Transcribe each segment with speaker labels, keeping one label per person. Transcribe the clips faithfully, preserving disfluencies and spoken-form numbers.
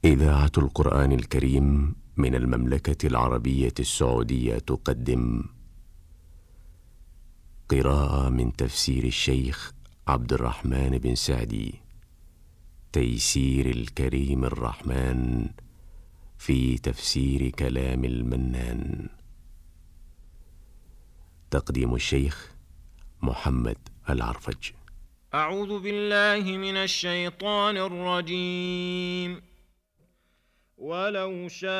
Speaker 1: إذاعة القرآن الكريم من المملكة العربية السعودية تقدم قراءة من تفسير الشيخ عبد الرحمن بن سعدي، تيسير الكريم الرحمن في تفسير كلام المنان. تقديم الشيخ محمد العرفج.
Speaker 2: أعوذ بالله من الشيطان الرجيم. ولو شاء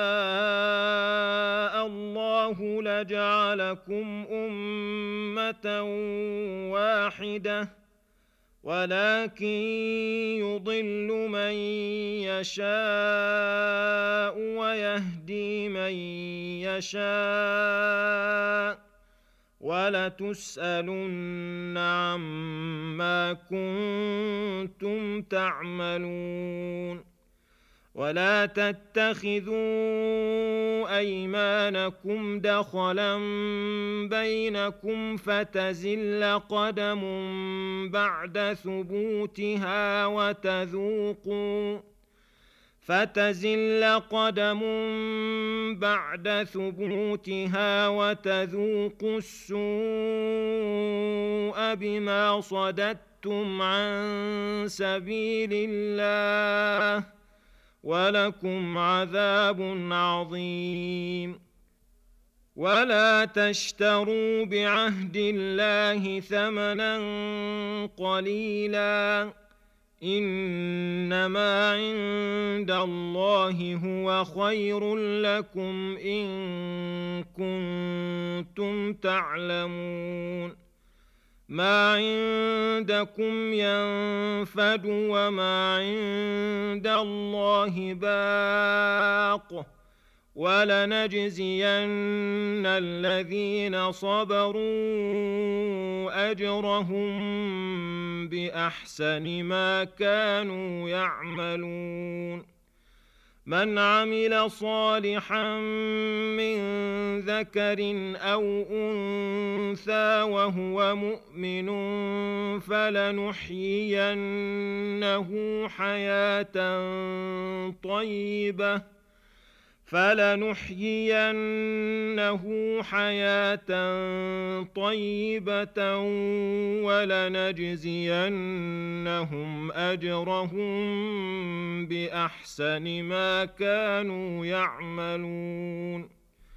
Speaker 2: الله لجعلكم أمة واحدة، ولكن يضل من يشاء ويهدي من يشاء، ولتسألن عما كنتم تعملون. ولا تتخذوا أيمانكم دخلا بينكم فتزل قدم بعد ثبوتها وتذوقوا فتزل قدم بعد ثبوتها وتذوقوا السوء بما صددتم عن سبيل الله، ولكم عذاب عظيم. ولا تشتروا بعهد الله ثمنا قليلا، إنما عند الله هو خير لكم إن كنتم تعلمون. ما عندكم ينفد وما عند الله باق، ولنجزين الذين صبروا أجرهم بأحسن ما كانوا يعملون. من عمل صالحا من ذكر أو أنثى وهو مؤمن فلنحيينه حياة طيبة فلنحيينه حياة طيبة ولنجزينهم أجرهم بأحسن ما كانوا يعملون.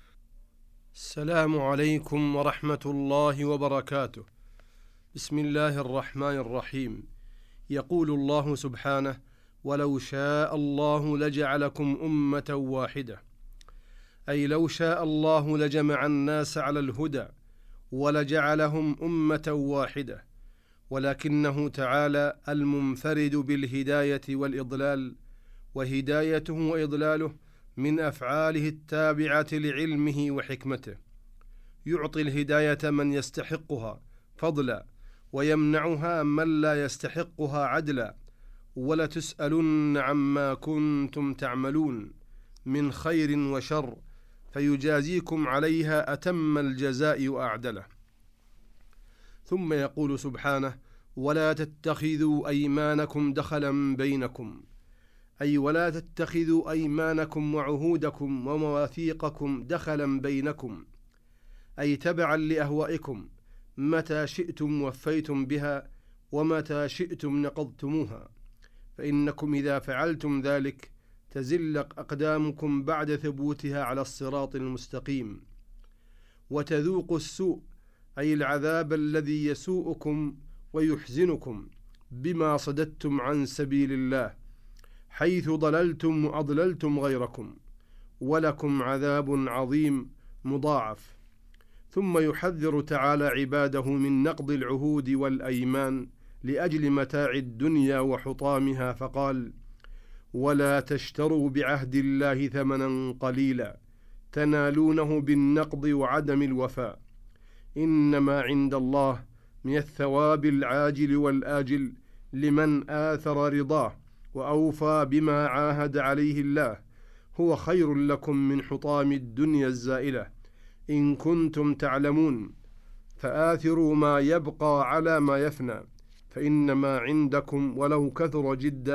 Speaker 3: السلام عليكم ورحمة الله وبركاته. بسم الله الرحمن الرحيم. يقول الله سبحانه: ولو شاء الله لجعلكم أمة واحدة، أي لو شاء الله لجمع الناس على الهدى ولجعلهم أمة واحدة، ولكنه تعالى المنفرد بالهداية والإضلال، وهدايته وإضلاله من أفعاله التابعة لعلمه وحكمته. يعطي الهداية من يستحقها فضلا، ويمنعها من لا يستحقها عدلا. ولتسألن عما كنتم تعملون من خير وشر، فيجازيكم عليها أتم الجزاء وأعدله. ثم يقول سبحانه: ولا تتخذوا أيمانكم دخلا بينكم، أي ولا تتخذوا أيمانكم وعهودكم ومواثيقكم دخلا بينكم، أي تبعا لأهوائكم، متى شئتم وفيتم بها ومتى شئتم نقضتموها، فإنكم إذا فعلتم ذلك تزل أقدامكم بعد ثبوتها على الصراط المستقيم. وتذوقوا السوء، أي العذاب الذي يسوءكم ويحزنكم بما صددتم عن سبيل الله، حيث ضللتم وأضللتم غيركم، ولكم عذاب عظيم مضاعف. ثم يحذر تعالى عباده من نقض العهود والأيمان لأجل متاع الدنيا وحطامها، فقال: ولا تشتروا بعهد الله ثمنا قليلا تنالونه بالنقض وعدم الوفاء، إنما عند الله من الثواب العاجل والآجل لمن آثر رضاه وأوفى بما عاهد عليه الله، هو خير لكم من حطام الدنيا الزائلة إن كنتم تعلمون. فآثروا ما يبقى على ما يفنى، فإنما عندكم ولو كثر جدا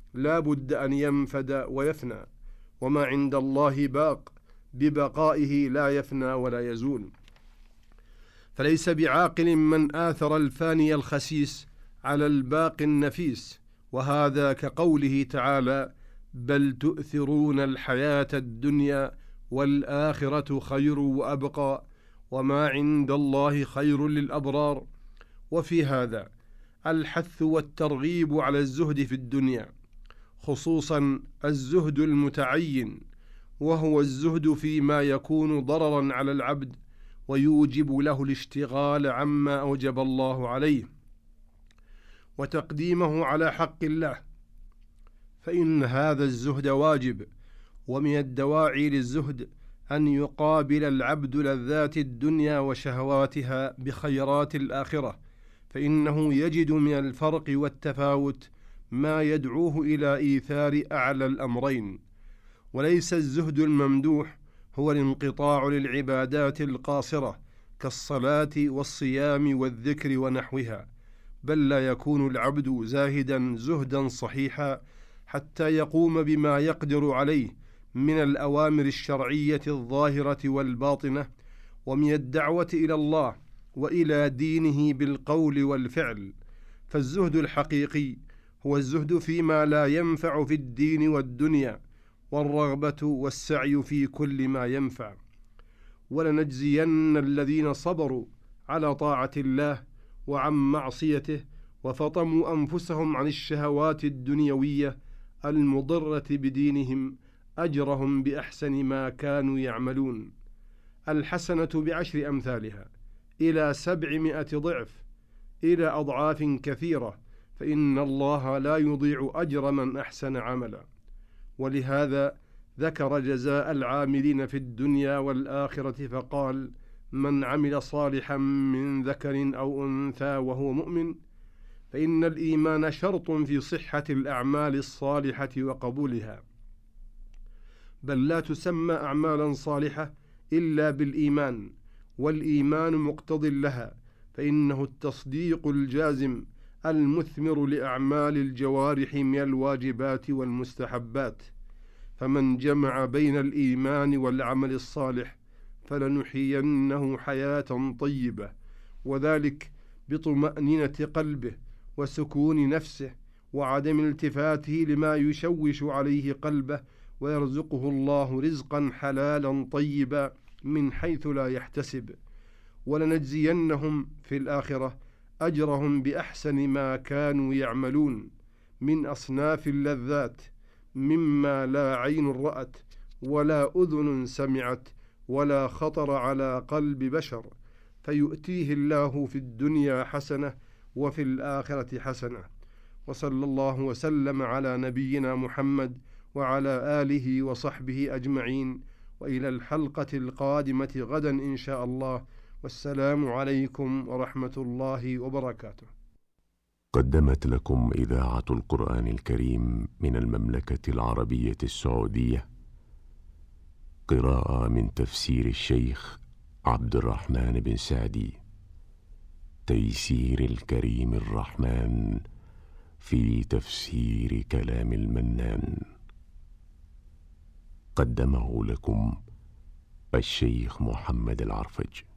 Speaker 3: لا بد أن ينفد ويفنى، وما عند الله باق ببقائه لا يفنى ولا يزول. فليس بعاقل من آثر الفاني الخسيس على الباقي النفيس، وهذا كقوله تعالى: بل تؤثرون الحياة الدنيا والآخرة خير وأبقى وما عند الله خير للأبرار. وفي هذا الحث والترغيب على الزهد في الدنيا، خصوصا الزهد المتعين، وهو الزهد فيما يكون ضررا على العبد ويوجب له الاشتغال عما أوجب الله عليه وتقديمه على حق الله، فإن هذا الزهد واجب. ومن الدواعي للزهد أن يقابل العبد لذات الدنيا وشهواتها بخيرات الآخرة، فإنه يجد من الفرق والتفاوت ما يدعوه إلى إيثار أعلى الأمرين. وليس الزهد الممدوح هو الانقطاع للعبادات القاصرة كالصلاة والصيام والذكر ونحوها، بل لا يكون العبد زاهدا زهدا صحيحا حتى يقوم بما يقدر عليه من الأوامر الشرعية الظاهرة والباطنة، ومن الدعوة إلى الله وإلى دينه بالقول والفعل. فالزهد الحقيقي هو الزهد فيما لا ينفع في الدين والدنيا، والرغبة والسعي في كل ما ينفع. ولنجزين الذين صبروا على طاعة الله وعن معصيته وفطموا أنفسهم عن الشهوات الدنيوية المضرة بدينهم أجرهم بأحسن ما كانوا يعملون. الحسنة بعشر أمثالها إلى سبعمائة ضعف، إلى أضعاف كثيرة، فإن الله لا يضيع أجر من أحسن عملا. ولهذا ذكر جزاء العاملين في الدنيا والآخرة فقال: من عمل صالحا من ذكر أو أنثى وهو مؤمن، فإن الإيمان شرط في صحة الأعمال الصالحة وقبولها، بل لا تسمى أعمالا صالحة إلا بالإيمان، والإيمان مقتض لها، فإنه التصديق الجازم المثمر لأعمال الجوارح من الواجبات والمستحبات. فمن جمع بين الإيمان والعمل الصالح فلنحيينه حياة طيبة، وذلك بطمأنينة قلبه وسكون نفسه وعدم التفاته لما يشوش عليه قلبه، ويرزقه الله رزقا حلالا طيبا من حيث لا يحتسب. ولنجزينهم في الآخرة أجرهم بأحسن ما كانوا يعملون من أصناف اللذات، مما لا عين رأت ولا أذن سمعت ولا خطر على قلب بشر، فيؤتيه الله في الدنيا حسنة وفي الآخرة حسنة. وصلى الله وسلم على نبينا محمد وعلى آله وصحبه أجمعين، وإلى الحلقة القادمة غدا إن شاء الله، والسلام عليكم ورحمة الله وبركاته.
Speaker 1: قدمت لكم إذاعة القرآن الكريم من المملكة العربية السعودية قراءة من تفسير الشيخ عبد الرحمن بن سعدي، تيسير الكريم الرحمن في تفسير كلام المنان. قدمه لكم الشيخ محمد العرفج.